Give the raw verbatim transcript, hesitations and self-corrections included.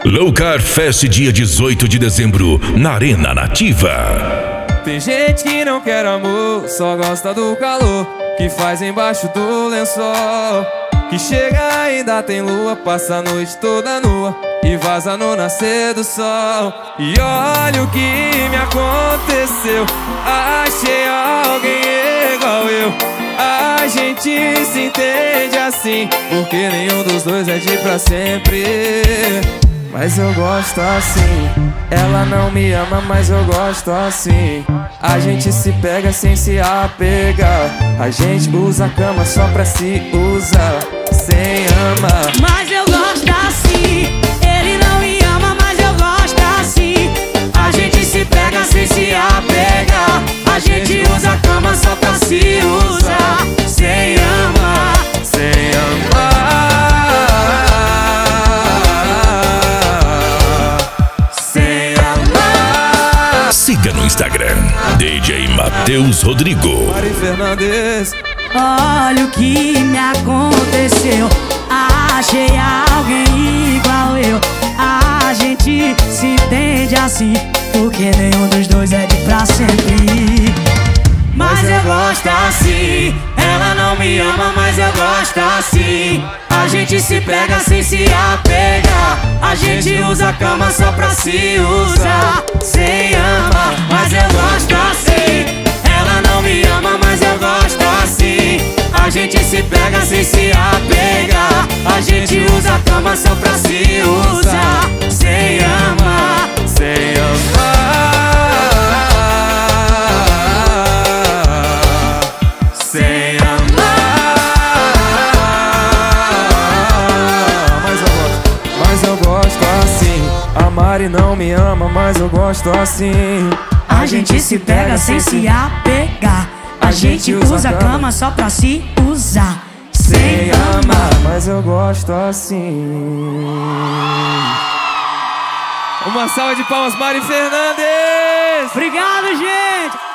Loucar Fest, dia dezoito de dezembro, na Arena Nativa. Tem gente que não quer amor, só gosta do calor que faz embaixo do lençol. Que chega ainda tem lua, passa a noite toda nua e vaza no nascer do sol. E olha o que me aconteceu, achei alguém igual eu. A gente se entende assim, porque nenhum dos dois é de pra sempre. Mas eu gosto assim. Ela não me ama, mas eu gosto assim. A gente se pega sem se apegar. A gente usa a cama só pra se usar, sem amar. Mas eu gosto assim. Ele não me ama, mas eu gosto assim. A gente se pega sem se apegar. A gente usa a cama só pra se usar, sem amar, sem amar. Siga no Instagram, D J Matheus Rodrigo. Mari Fernandes. Olha o que me aconteceu, achei alguém igual eu. A gente se entende assim, porque nenhum dos dois é de pra sempre. Mas eu gosto assim. Ela não me ama, mas eu gosto assim. A gente se pega sem se apegar. A gente usa a cama só pra se usar, sem amar. Mas eu gosto assim. Ela não me ama, mas eu gosto assim. A gente se pega sem se apegar. A gente usa a cama só pra se usar, sem amar, sem amar. Sem amar. Mas eu gosto, mas eu gosto assim. A Mari não me ama, mas eu gosto assim. A gente se pega sem se apegar. A gente usa a cama só pra se usar, sem amar. Mas eu gosto assim. Uma salva de palmas, Mari Fernandes. Obrigado, gente.